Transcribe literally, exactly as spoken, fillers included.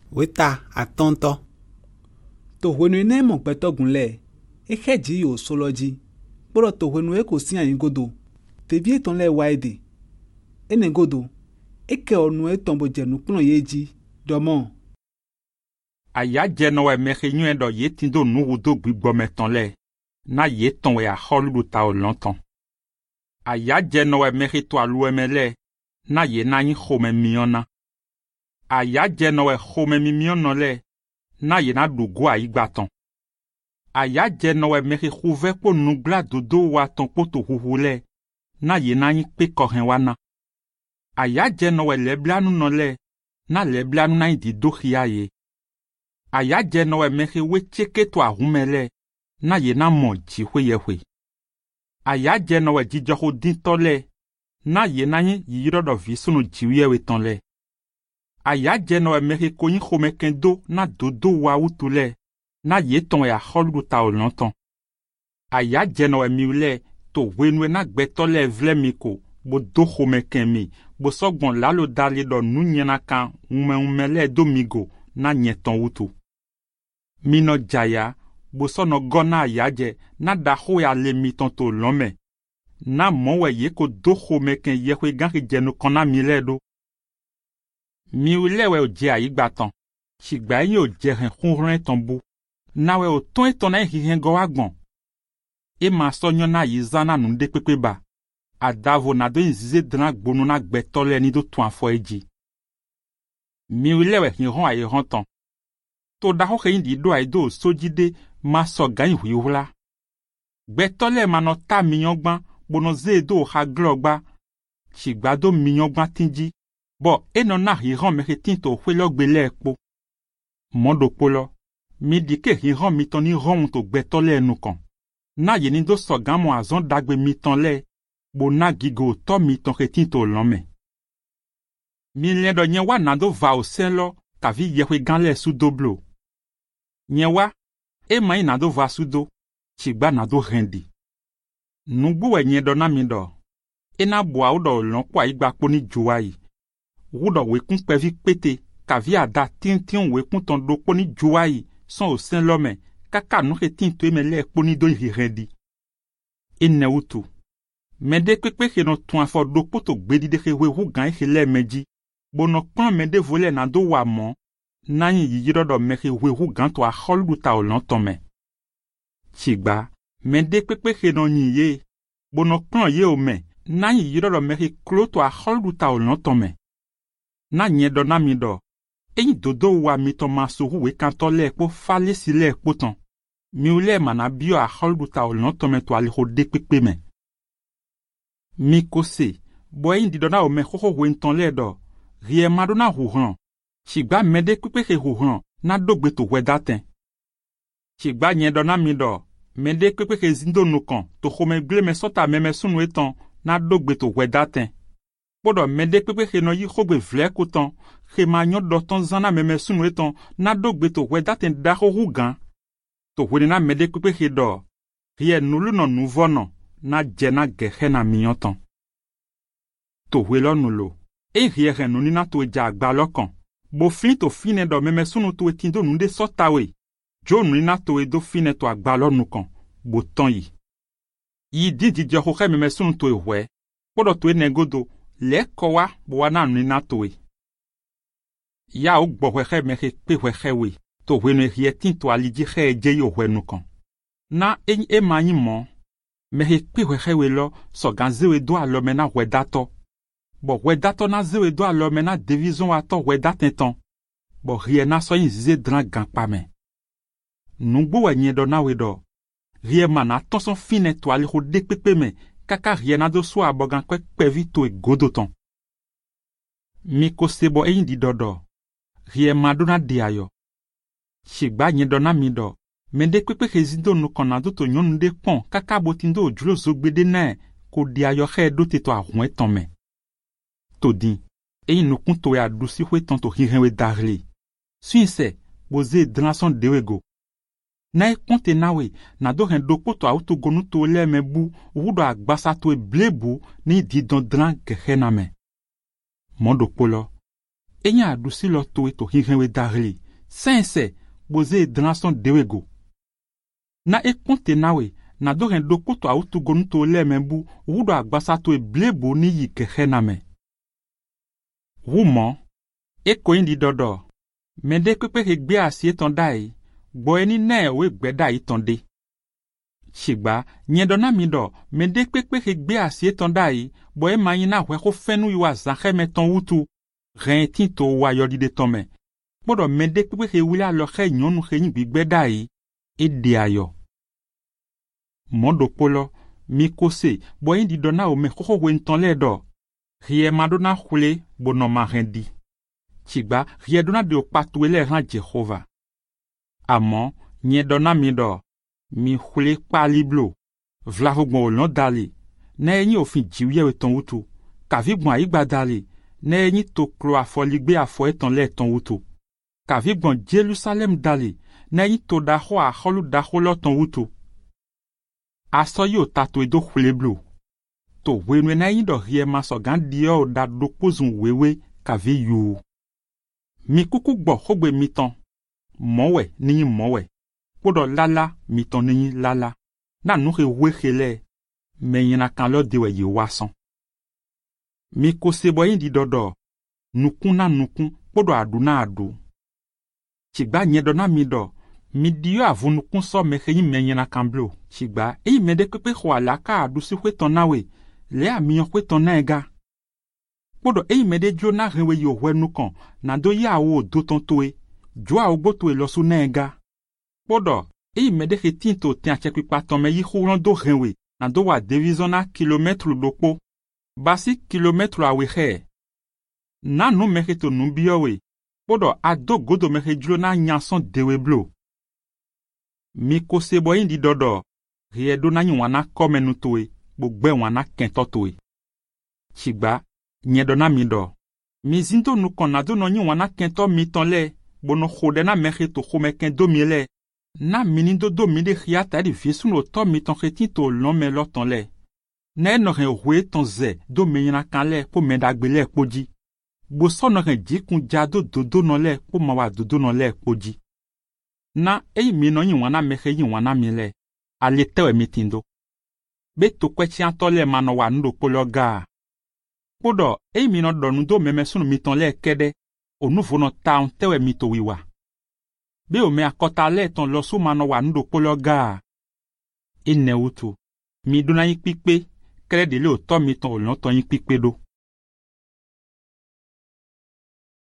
Weta atonto. To wenu ine mo petogunle. Ekeji yo soloji. Boro to wenu eko si ayin godo. Tevi eton le waide. Ene godo. Eke onu eton bo jenu kuno yeji. Domo. Aya jeno we merenyu edo yetindo nu do gbigbo meton le. Na yeton we a holu ta o lontan. Aya jeno we merito alu emele. Na ye na yin khome miona. Aya jeno we khome mi miona le. Na ye na dugu a igbaton. Aya jeno we meri khouve po nugla dodo wa ton poto huhule. Na ye na yin pe koren wana. Aya jeno we leblanu no le. Na leblanu na indi do khiaye. Aya jeno we meri we cheke to ahumele. Na ye na mo ji hweyehwe. Aya jeno we jijoho din tole. Na ye na yin yiro do visunu jiwe we tonle. Aya jeno we meri koyin khome kendo na dodo wa utule. Na ye ton ya holu ta o lontan. Aya jeno we miule to wenwe na gbetole vle miko. Bo do khome kemi. Bo sogbon lalo dali do nu nyena kan ume umele do migo na nyeton utu. Mino jaya. Bo sono gona yaje na da ho ya le miton to lome. Na monwe ye ko do khome ken ye kwe ganki jenu kona miledo. Miule we o je ayigbatan. Chigba yin o je hen khunrun etonbu. Na we o ton eton na hihen go agbon. E ma sonyo na yizana nu de pepe ba. Adavo na do nzize dran gbonu na gbetole ni do to afo eji. Miule we hin hon aye hon ton. To da ho khin di do aido sojide ma so gan hwiwula. Gbetole ma no ta miyongban bono ze do ha glogba. Chigba do miyongban tinji. Bo eno na hiran meretin to hwelogbe le ekpo. Mondo polo. Mi dike hiran mitoni ron to gbetole enu kan. Na yeni do so gan mo azon dagbe miton le. Bo na gigo to miton retin to lome. Mi len do nyen wa na do va o sen lo. Kavi yehwe gan le su doblo. Nyewa, e mai na do va sudo, chigba na do rendi. Nugbu we nye do na mido. E na bua udo lon kwa igba poni juwai. Udo we kun pevi pete, kavi ada tin tin we kun ton do poni juwai, son o sen lome, kaka nou retin to emele poni do yi rendi. E ne utu. Mede kwekwe ke no tuan fo do poto gbedi de ke we hu gan e le meji. Bono kwan mede vole na do wa mon. Nanyi yiro do meke wehu ganto a holu ta o lontome. Chigba, mende pepe ke no nye, bono klan ye o me, nanyi yiro do meke kloto a holu ta o lontome. Na nye do na mi do, enyi dodo wa mito masohu we kanto le po fale si le poton. Mi ule manabio a holu ta o lontome to ali ho de pepe me. Mi kose, bo enyi do na o me hoho wenton le do, rie madona huhan. Chigba mede kwepe ke huhan na dogbe to wedaten. Chigba nye do na mido, mede kwepe ke zindo nukan to khome gle me sota meme sunu etan na dogbe to wedaten. Podo mede kwepe ke no yi khogbe vle kotan, ke ma nyon do ton zana meme sunu etan na dogbe to wedaten da ho rugan. To wene na mede kwepe ke do, rie nulu no nouvo no, na jena gehe na minyotan. To welo nulo, e rie renuni na to eja agba lokan. Bo fin to fine do meme sunu to etindo nunde sotawe. Jo nuna to e do fine to agbalo nukan. Bo ton yi. Yi di di jo hoke meme sunu to e we. Podo to e negodo. Le kowa bo wana nuna to e. Ya ou bo weke meke pe weke we. To weno e rietin to aliji he je yo we nukan. Na enyi e manyi mon. Meke pe weke we lo so ganze we do alo mena we dato. Bo wedato na zewe do alo mena division ato wedaten ton. Bo rie na so yin zize dran gan pa men. Nungbu we nye do na we do. Rie man a ton son fine to ali ho de pepe men. Kaka rie na do so abogan kwek pevi to e godo ton. Mi kose bo e yin di do do. Rie madona de ayo. Chigba nye do na mi do. Mende kwekwe ke zindo nou konado to nyon de pon. Kaka botindo o julo zogbe de ne. Ko de ayo khe do te to a rwen ton men. Todin, e yin nou kunto ya dousi hwe tanto hiren we darli. Suin se, boze dranson dewego. Na e konte na we, na do ren dopo to a uto gonu to le me bu, wudo a gbasa to e blebu, ni di don dran gehe na me. Mondo polo, enya adusi lo to to hihenwe darli sense boze dranson dewego na ekonte nawe na do ren doko to autu gonu to le membu wudo agbasa to eblebo ni yi kehe na me wumo eko indi dodo mede pepe ke gbe asie ton dai gbo eni ne we gbeda iton de Shigba, nyedona mido, mede pepe ke gbe asie ton dai, bo e mayina we ko fenu yuwa zanche meton wutu, ren tinto wa yodi de tome. Bodo mede pepe ke wila lo ke nyonu ke nyi bigbe dai, e de ayo. Mondo polo, mi kose, bo indi dona o me koko wenton le do. Rie madona hule, bo no ma rendi. Shigba, rie dona de o patuele ran Jehova. Amon, nyedona mido, mi hule pa liblo, vlavo gbo olon dali, ne enyi ofin jiwie we ton wutu, kavi gbo aigba dali, ne enyi to klo afo ligbe afo eton le ton wutu, kavi gbo Jerusalem dali, ne enyi to daho a holu daho lo ton wutu. Aso yo tato edo hule blo, to wenwe ne enyi do rie maso gan dio da dokozun wewe kavi yu. Mi kuku gbo hogbe miton, mowe ni mowe. Podo lala miton ni lala na nuke wekele menyina kan lo dewe yi wason mi ko sebo indi dodo nukun na nukun podo adu na adu chigba nyedo na mido mi dio avu nukun so mekeyin menyina kan blo chigba e mede pepe kwa la ka adu si kweton nawe le amiyon kweton na ega podo e mede jo na rewe yo wenukan na do ya wo do ton towe jo a ogbo towe lo su na ega Podo, e mede ke tinto ten achekwi paton me yi huron do renwe, na do wa divizona kilometru dopo. Basi kilometru a wehe. Na no meke to numbiyowe. Podo, a do godo meke jlo na nyanson dewe blo. Mi kosebo indi dodo, rie do na nyi wana kome nutowe, bo gbe wana kentotowe. Chigba, nyedo na mido. Mi zinto nukon na do no nyi wana kento miton le, bo no khode na meke to khome ken do miele. Na minindo do mide khiata di viesu no to mi ton kheti to lon me lo ton le. Ne no ren hwe ton ze do menyina kan le po mendagbele poji. Bo so no ren jikun jado dodo no le po mawa dodo no le poji. Na e mi no yin wana mekhe yin wana mi le. Ale tewe mitindo. Be to kwechi anto le mano wa ndo polo ga. Podo e mi no donu do meme sunu mi ton le kede. Onu vono ta on tewe mito wiwa. Be o me akota le ton lo su mano wa ndo polo ga. Ine utu. Mi duna yin pipe, kere de le o to mi ton olon ton yin pipe do.